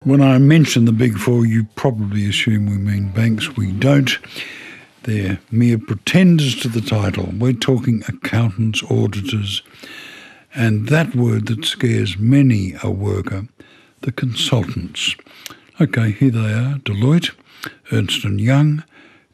When I mention the Big Four, you probably assume we mean banks. We don't. They're mere pretenders to the title. We're talking accountants, auditors, and that word that scares many a worker, the consultants. Okay, here they are: Deloitte, Ernst & Young,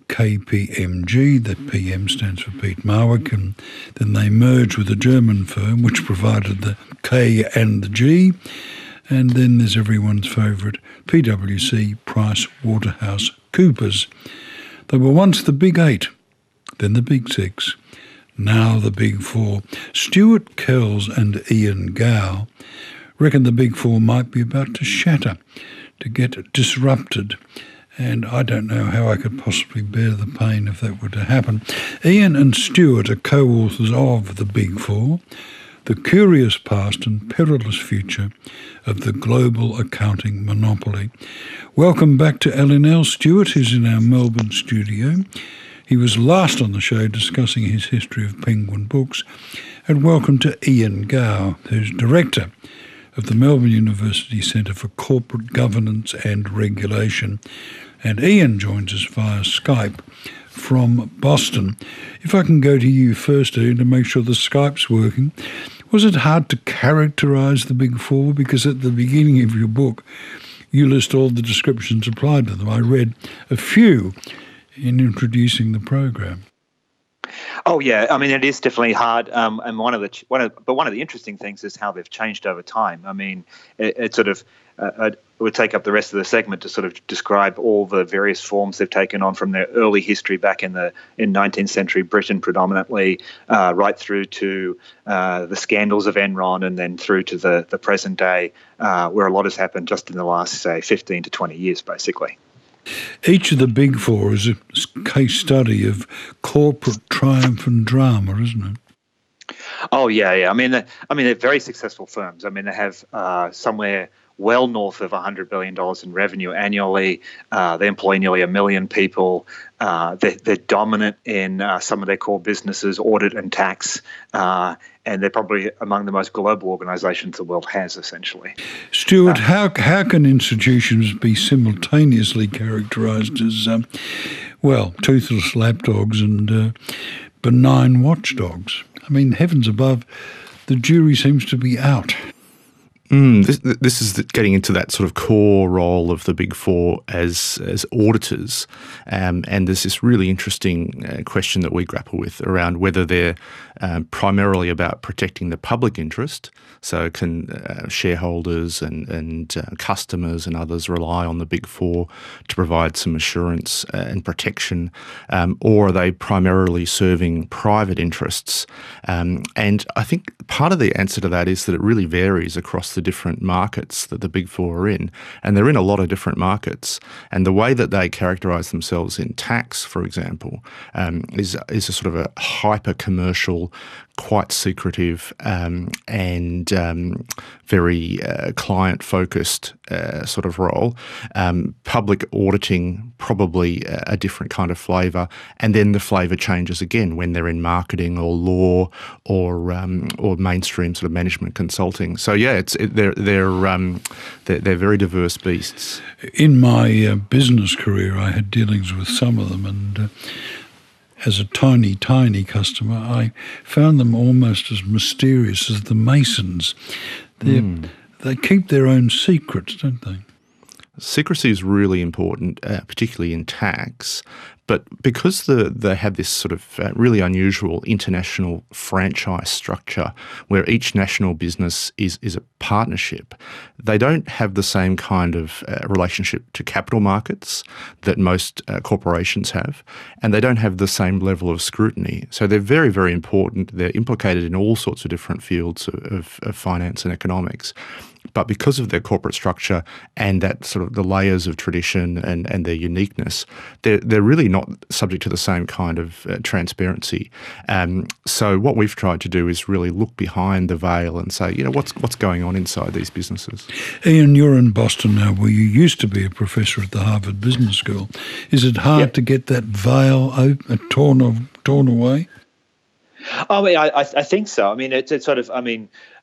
KPMG, that PM stands for Piet Marwick, and then they merged with a German firm which provided the K and the G, and then there's everyone's favourite, PwC, Price Waterhouse Coopers. They were once the Big Eight, then the Big Six, now the Big Four. Stuart Kells and Ian Gow reckon the Big Four might be about to shatter, to get disrupted, and I don't know how I could possibly bear the pain if that were to happen. Ian and Stuart are co-authors of The Big Four, The Curious Past and Perilous Future of the Global Accounting Monopoly. Welcome back to L&L. Stuart, who's in our Melbourne studio. He was last on the show discussing his history of Penguin Books. And welcome to Ian Gow, who's director of the Melbourne University Centre for Corporate Governance and Regulation. And Ian joins us via Skype from Boston. If I can go to you first, Ian, to make sure the Skype's working. Was it hard to characterise the Big Four? Because at the beginning of your book, you list all the descriptions applied to them. I read a few in introducing the program. Oh yeah, I mean it is definitely hard, and one of the interesting things is how they've changed over time. I mean, it sort of it would take up the rest of the segment to sort of describe all the various forms they've taken on from their early history back in 19th century Britain, predominantly, right through to the scandals of Enron, and then through to the present day, where a lot has happened just in the last, say, 15 to 20 years, basically. Each of the Big Four is a case study of corporate triumph and drama, isn't it? Oh yeah. I mean they're very successful firms. I mean they have somewhere well north of $100 billion in revenue annually. They employ nearly 1 million people. They're dominant in some of their core businesses, audit and tax, and they're probably among the most global organisations the world has, essentially. Stuart, how can institutions be simultaneously characterised as, toothless lapdogs and benign watchdogs? I mean, heavens above, the jury seems to be out. This is getting into that sort of core role of the Big Four as auditors, and there's this really interesting question that we grapple with around whether they're primarily about protecting the public interest. So can shareholders and customers and others rely on the Big Four to provide some assurance and protection, or are they primarily serving private interests? And I think part of the answer to that is that it really varies across the different markets that the Big Four are in, and they're in a lot of different markets. And the way that they characterise themselves in tax, for example, is a sort of a hyper-commercial, quite secretive and very client-focused sort of role. Public auditing, probably a different kind of flavour, and then the flavour changes again when they're in marketing or law or mainstream sort of management consulting. So yeah, they're very diverse beasts. In my business career, I had dealings with some of them, and as a tiny customer, I found them almost as mysterious as the Masons. They keep their own secrets, don't they? Secrecy is really important, particularly in tax. But because they have this sort of really unusual international franchise structure where each national business is a partnership, they don't have the same kind of relationship to capital markets that most corporations have, and they don't have the same level of scrutiny. So they're very, very important. They're implicated in all sorts of different fields of finance and economics. But because of their corporate structure and that sort of the layers of tradition and their uniqueness, they're really not subject to the same kind of transparency. So what we've tried to do is really look behind the veil and say, what's going on inside these businesses. Ian, you're in Boston now, where you used to be a professor at the Harvard Business School. Is it hard to get that veil torn away? I think so. I mean, it's sort of,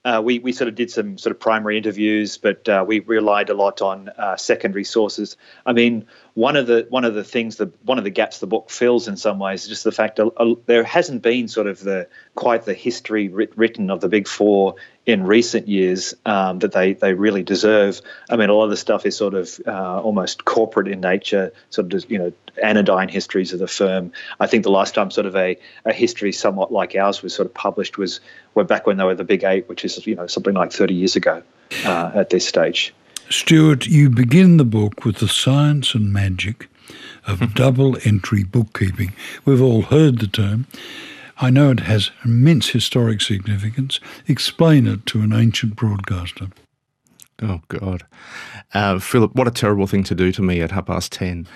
we sort of did some sort of primary interviews, but we relied a lot on secondary sources. I mean, one of the gaps the book fills in some ways is just the fact that there hasn't been sort of quite the history written of the Big Four in recent years that they really deserve. I mean, a lot of the stuff is sort of almost corporate in nature, sort of, anodyne histories of the firm. I think the last time sort of a history somewhat like ours was sort of published were back when they were the Big Eight, which is something like 30 years ago at this stage. Stuart, you begin the book with the science and magic of double entry bookkeeping. We've all heard the term. I know it has immense historic significance. Explain it to an ancient broadcaster. Oh, God. Philip, what a terrible thing to do to me at 10:30.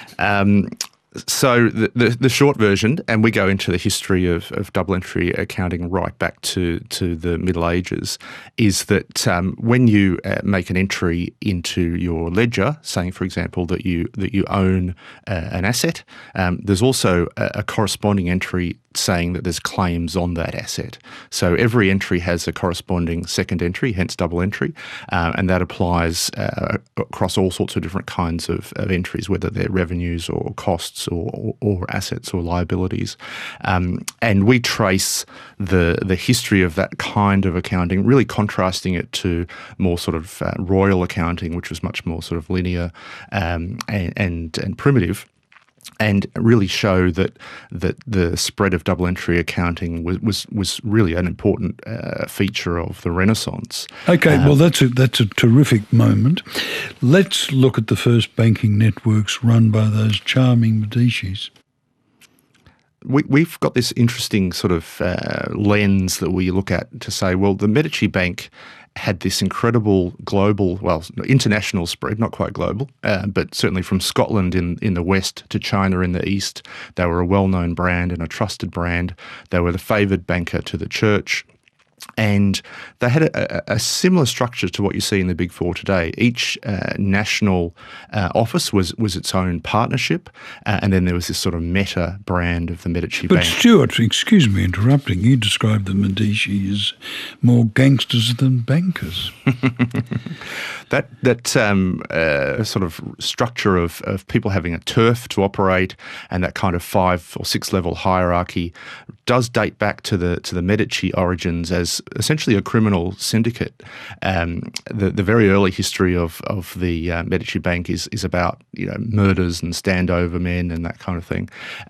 So the short version, and we go into the history of double entry accounting right back to the Middle Ages, is that when you make an entry into your ledger, saying, for example, that you own an asset, there's also a corresponding entry saying that there's claims on that asset. So every entry has a corresponding second entry, hence double entry, and that applies across all sorts of different kinds of entries, whether they're revenues or costs or assets or liabilities. And we trace the history of that kind of accounting, really contrasting it to more sort of royal accounting, which was much more sort of linear and primitive, and really show that the spread of double entry accounting was really an important feature of the Renaissance. Okay, well that's a terrific moment. Let's look at the first banking networks run by those charming Medicis. We've got this interesting sort of lens that we look at to say, well, the Medici Bank had this incredible global, international spread, not quite global, but certainly from Scotland in the west to China in the east. They were a well-known brand and a trusted brand. They were the favoured banker to the church. And they had a similar structure to what you see in the Big Four today. Each national office was its own partnership, and then there was this sort of meta brand of the Medici Bank. But Stuart, excuse me interrupting, you described the Medici as more gangsters than bankers. That sort of structure of people having a turf to operate and that kind of 5 or 6 level hierarchy does date back to the Medici origins as essentially a criminal syndicate. The very early history of the Medici Bank is about murders and standover men and that kind of thing.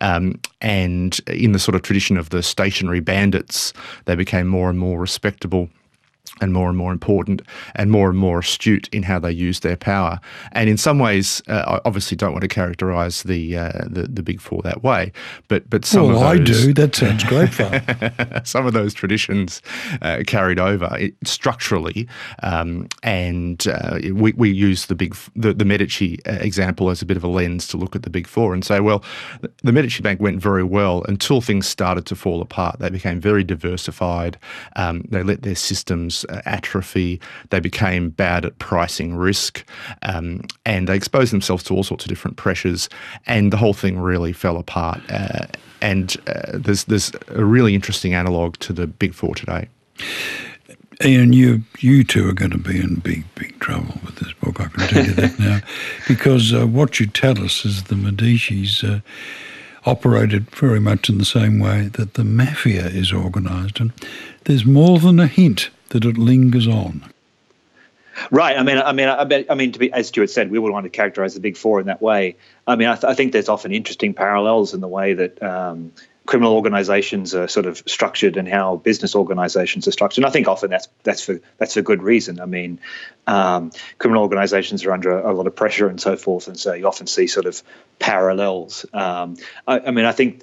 And in the sort of tradition of the stationary bandits, they became more and more respectable and more important and more astute in how they use their power. And in some ways, I obviously don't want to characterise the Big Four that way, but some of those... I do. That sounds great fun. Some of those traditions carried over structurally, and we use the Medici example as a bit of a lens to look at the Big Four and say, well, the Medici Bank went very well until things started to fall apart. They became very diversified. They let their systems atrophy. They became bad at pricing risk, and they exposed themselves to all sorts of different pressures, and the whole thing really fell apart. And there's a really interesting analogue to the Big Four today. Ian, you two are going to be in big trouble with this book, I can tell you that now, because what you tell us is the Medicis operated very much in the same way that the mafia is organised, and there's more than a hint that it lingers on. Right. I mean, to be, as Stuart said, we would want to characterise the Big Four in that way. I mean, I think there's often interesting parallels in the way that criminal organisations are sort of structured and how business organisations are structured. And I think often that's for good reason. I mean, criminal organisations are under a lot of pressure and so forth, and so you often see sort of parallels. I think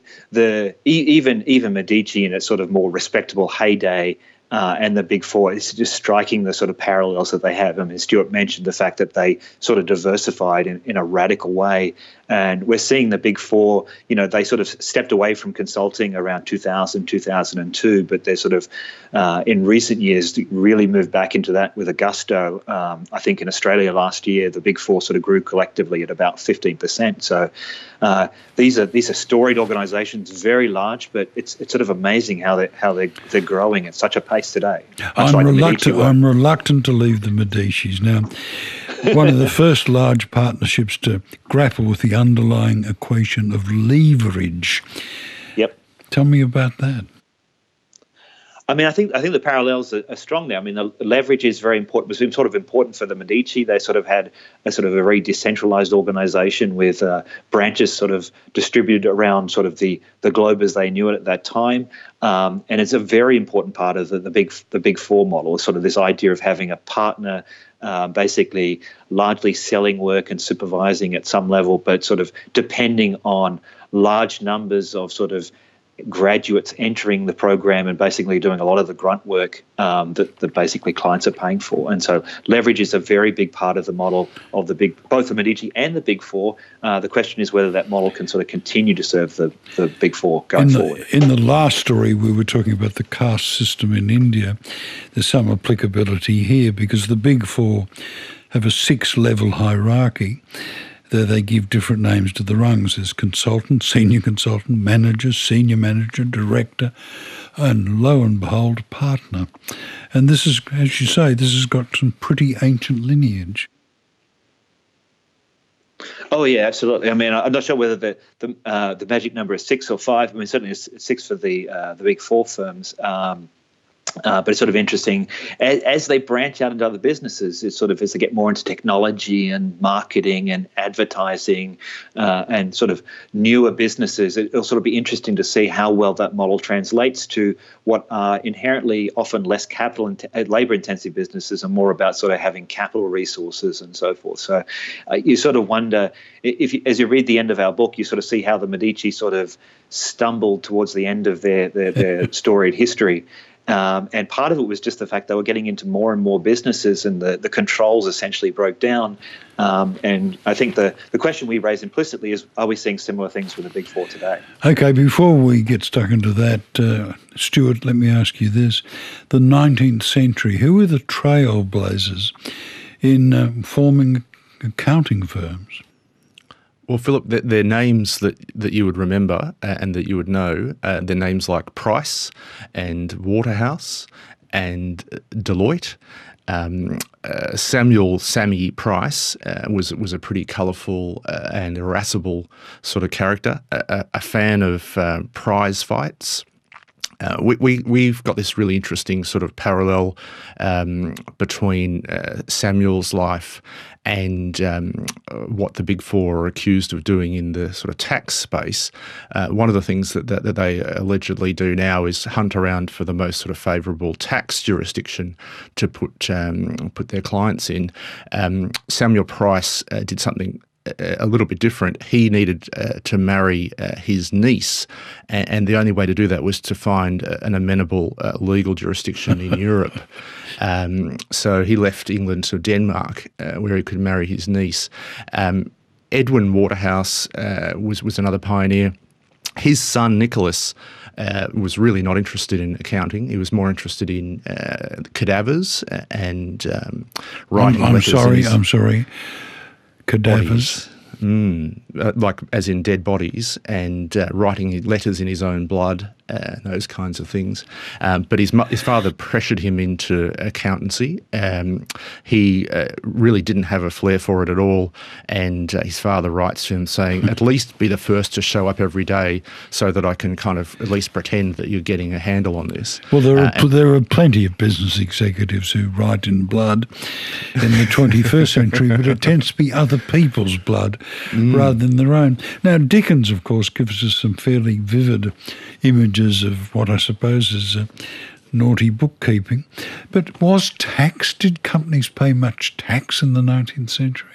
even Medici in its sort of more respectable heyday. And the Big Four, it's just striking the sort of parallels that they have. I mean, Stuart mentioned the fact that they sort of diversified in a radical way. And we're seeing the Big Four, they sort of stepped away from consulting around 2000, 2002, but they're sort of, in recent years, really moved back into that with a gusto. I think in Australia last year, the Big Four sort of grew collectively at about 15%. So these are storied organisations, very large, but it's sort of amazing how they're growing at such a pace. place today. I'm reluctant to leave the Medicis. Now, one of the first large partnerships to grapple with the underlying equation of leverage. Yep. Tell me about that. I mean, I think the parallels are strong there. I mean, the leverage is very important. It was sort of important for the Medici. They sort of had a very decentralized organization with branches sort of distributed around sort of the globe as they knew it at that time. And it's a very important part of the big four model, sort of this idea of having a partner basically largely selling work and supervising at some level, but sort of depending on large numbers of sort of graduates entering the program and basically doing a lot of the grunt work that basically clients are paying for. And so leverage is a very big part of the model of both the Medici and the Big Four. The question is whether that model can sort of continue to serve the Big Four going forward. In the last story, we were talking about the caste system in India. There's some applicability here because the Big Four have a 6-level hierarchy. There they give different names to the rungs. There's consultant, senior consultant, manager, senior manager, director, and lo and behold, partner. And this is, as you say, this has got some pretty ancient lineage. Oh yeah, absolutely. I mean, I'm not sure whether the magic number is 6 or 5. I mean, certainly it's 6 for the Big Four firms. But it's sort of interesting as they branch out into other businesses. It's sort of as they get more into technology and marketing and advertising and sort of newer businesses. It'll sort of be interesting to see how well that model translates to what are inherently often less labor-intensive businesses and more about sort of having capital resources and so forth. So you sort of wonder as you read the end of our book, you sort of see how the Medici sort of stumbled towards the end of their storied history. And part of it was just the fact they were getting into more and more businesses and the controls essentially broke down. And I think the question we raise implicitly is, are we seeing similar things with the Big Four today? Okay, before we get stuck into that, Stuart, let me ask you this. The 19th century, who were the trailblazers in forming accounting firms? Well, Philip, they're names that you would remember and that you would know. They're names like Price and Waterhouse and Deloitte. Samuel "Sammy" Price was a pretty colourful and irascible sort of character, a fan of prize fights. We've got this really interesting sort of parallel between Samuel's life and what the Big Four are accused of doing in the sort of tax space. One of the things that they allegedly do now is hunt around for the most sort of favourable tax jurisdiction to put their clients in. Samuel Price did something a little bit different. He needed to marry his niece, and the only way to do that was to find an amenable legal jurisdiction in Europe. So he left England to Denmark, where he could marry his niece. Edwin Waterhouse was another pioneer. His son Nicholas was really not interested in accounting. He was more interested in cadavers and writing letters. I'm sorry. Cadavers. Like as in dead bodies, and writing letters in his own blood, those kinds of things. But his father pressured him into accountancy. He really didn't have a flair for it at all, and his father writes to him saying, at least be the first to show up every day so that I can kind of at least pretend that you're getting a handle on this. Well, there are plenty of business executives who write in blood in the 21st century, but it tends to be other people's blood rather than their own. Now, Dickens, of course, gives us some fairly vivid images of what I suppose is naughty bookkeeping. But did companies pay much tax in the 19th century?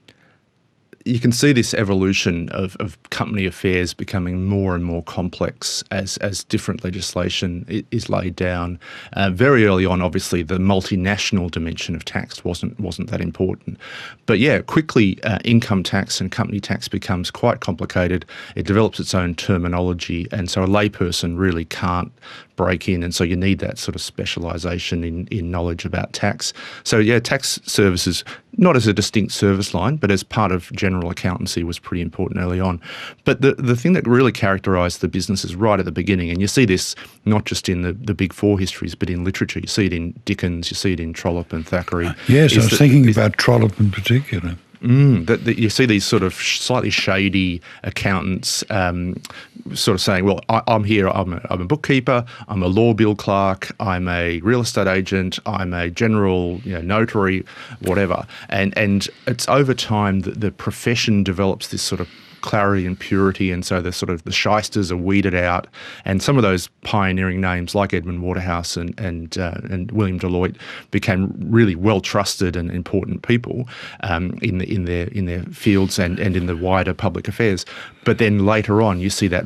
You can see this evolution of company affairs becoming more and more complex as different legislation is laid down. Very early on, obviously, the multinational dimension of tax wasn't that important. But yeah, quickly income tax and company tax becomes quite complicated. It develops its own terminology, and so a layperson really can't break in, and so you need that sort of specialisation in knowledge about tax. So yeah, tax services, not as a distinct service line, but as part of general accountancy, was pretty important early on. But the thing that really characterised the businesses right at the beginning, and you see this not just in the Big Four histories, but in literature, you see it in Dickens, you see it in Trollope and Thackeray. Yes, I was thinking about Trollope in particular. That you see these sort of slightly shady accountants sort of saying, well, I'm here, I'm a bookkeeper, I'm a law bill clerk, I'm a real estate agent, I'm a general notary, whatever. And it's over time that the profession develops this sort of clarity and purity, and so the shysters are weeded out, and some of those pioneering names like Edmund Waterhouse and William Deloitte became really well trusted and important people in their fields and in the wider public affairs. But then later on, you see that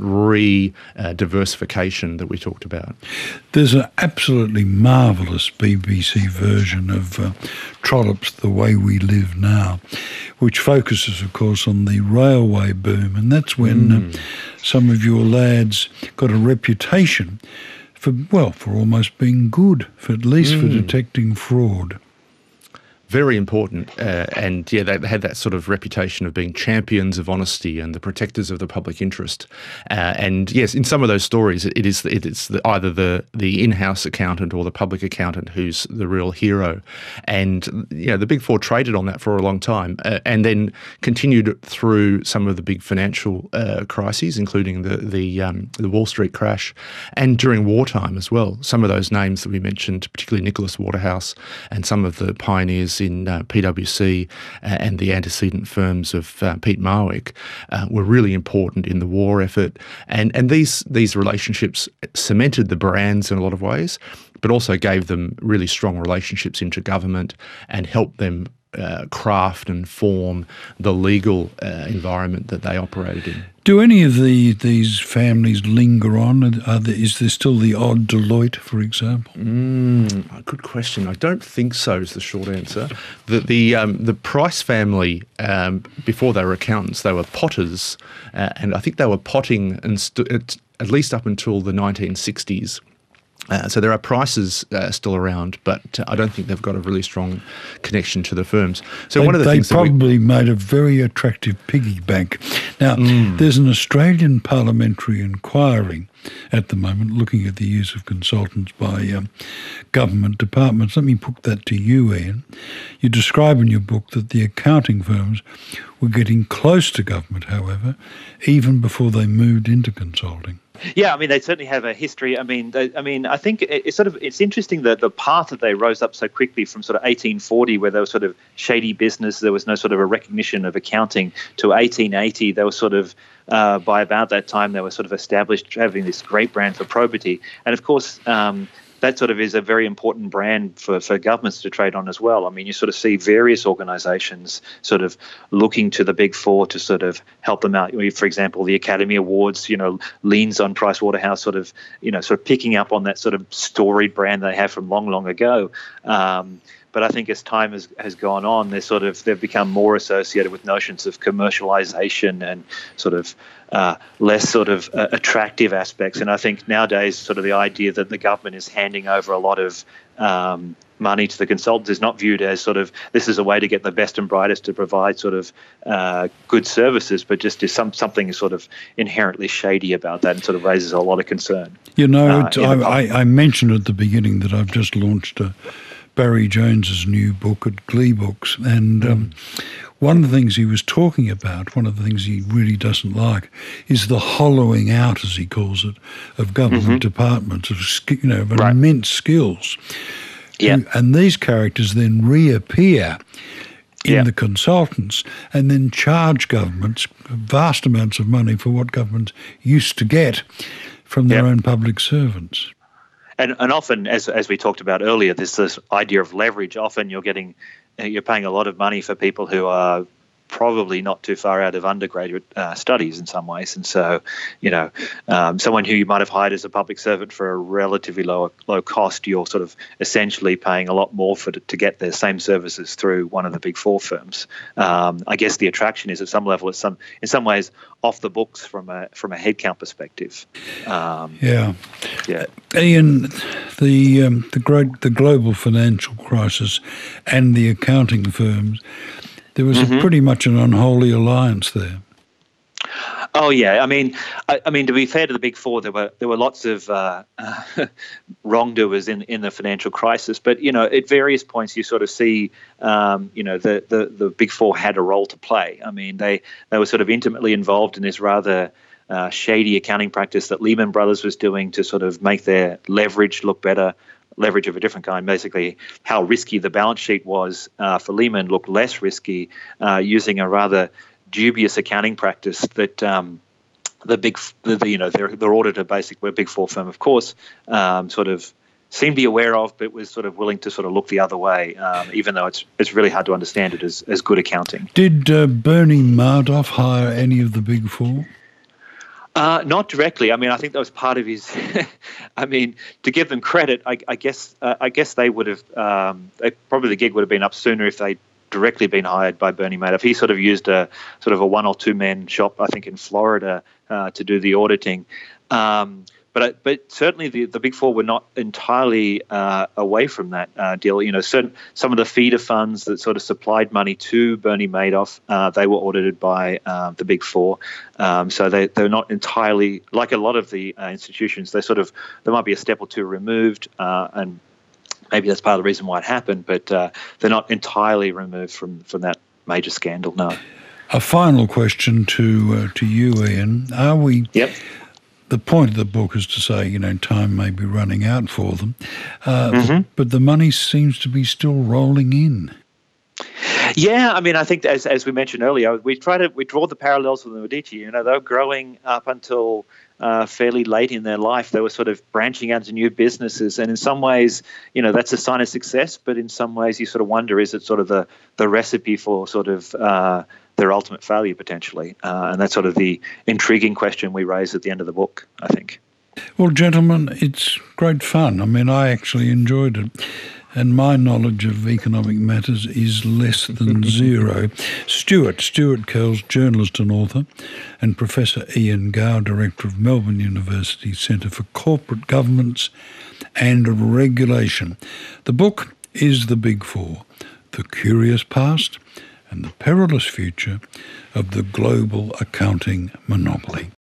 diversification that we talked about. There's an absolutely marvellous BBC version of Trollope's The Way We Live Now, which focuses, of course, on the railway boom, and that's when some of your lads got a reputation for almost being good, for at least for detecting fraud. Very important, and yeah, they had that sort of reputation of being champions of honesty and the protectors of the public interest. And yes, in some of those stories, it is either the in-house accountant or the public accountant who's the real hero. And the Big Four traded on that for a long time, and then continued through some of the big financial crises, including the Wall Street crash, and during wartime as well. Some of those names that we mentioned, particularly Nicholas Waterhouse, and some of the pioneers in PwC and the antecedent firms of Pete Marwick were really important in the war effort. And these relationships cemented the brands in a lot of ways, but also gave them really strong relationships into government and helped them craft and form the legal environment that they operated in. Do any of these families linger on? Is there still the odd Deloitte, for example? Good question. I don't think so is the short answer. The Price family, before they were accountants, they were potters, and I think they were potting at least up until the 1960s. So there are Prices still around, but I don't think they've got a really strong connection to the firms. So one of the things they probably made a very attractive piggy bank. Now, there's an Australian parliamentary inquiry at the moment looking at the use of consultants by government departments. Let me put that to you, Ian. You describe in your book that the accounting firms were getting close to government, however, even before they moved into consulting. Yeah, I mean, they certainly have a history. I think it's interesting that the path that they rose up so quickly from sort of 1840, where they were sort of shady business, there was no sort of a recognition of accounting, to 1880, they were sort of, by about that time, they were sort of established, having this great brand for probity. And of course, that sort of is a very important brand for governments to trade on as well. I mean, you sort of see various organisations sort of looking to the Big Four to sort of help them out. For example, the Academy Awards, leans on Price Waterhouse, sort of picking up on that sort of storied brand they have from long, long ago. But I think as time has gone on, they've become more associated with notions of commercialisation and sort of less sort of attractive aspects. And I think nowadays sort of the idea that the government is handing over a lot of money to the consultants is not viewed as sort of this is a way to get the best and brightest to provide sort of good services, but just is something sort of inherently shady about that and sort of raises a lot of concern. I mentioned at the beginning that I've just launched Barry Jones's new book at Glee Books, and one of the things he was talking about, one of the things he really doesn't like, is the hollowing out, as he calls it, of government departments of immense skills. Yeah. And these characters then reappear in the consultants and then charge governments vast amounts of money for what governments used to get from their own public servants. And often, as we talked about earlier, there's this idea of leverage. Often you're paying a lot of money for people who are probably not too far out of undergraduate studies in some ways. And so, someone who you might have hired as a public servant for a relatively low cost, you're sort of essentially paying a lot more to get the same services through one of the big four firms. I guess the attraction is at some level, in some ways, off the books from a headcount perspective. Yeah. Ian, the global financial crisis and the accounting firms, there was pretty much an unholy alliance there. Oh yeah, I mean, to be fair to the Big Four, there were lots of wrongdoers in the financial crisis. But at various points, you sort of see, the Big Four had a role to play. I mean, they were sort of intimately involved in this rather shady accounting practice that Lehman Brothers was doing to sort of make their leverage look better. Leverage of a different kind, basically how risky the balance sheet was for Lehman looked less risky using a rather dubious accounting practice that their auditor, basically a Big Four firm, of course, sort of seemed to be aware of, but was sort of willing to sort of look the other way, even though it's really hard to understand it as good accounting. Did Bernie Madoff hire any of the Big Four? Not directly. I mean, I think that was part of his. I mean, to give them credit, I guess they would have. Probably the gig would have been up sooner if they'd directly been hired by Bernie Madoff. He sort of used a one or two man shop, I think, in Florida to do the auditing. But certainly the Big Four were not entirely away from that deal. Some of the feeder funds that sort of supplied money to Bernie Madoff, they were audited by the Big Four. So they're not entirely, like a lot of the institutions, they might be a step or two removed, and maybe that's part of the reason why it happened, but they're not entirely removed from that major scandal, no. A final question to you, Ian. Are we... Yep. The point of the book is to say, time may be running out for them, but the money seems to be still rolling in. Yeah, I mean, I think as we mentioned earlier, we draw the parallels with the Medici. They were growing up until fairly late in their life. They were sort of branching out into new businesses, and in some ways, that's a sign of success. But in some ways, you sort of wonder, is it sort of the recipe for sort of their ultimate failure potentially? And that's sort of the intriguing question we raise at the end of the book, I think. Well, gentlemen, it's great fun. I mean, I actually enjoyed it. And my knowledge of economic matters is less than zero. Stuart Kells, journalist and author, and Professor Ian Gow, Director of Melbourne University Centre for Corporate Governance and Regulation. The book is The Big Four, The Curious Past and the Perilous Future of the Global Accounting Monopoly.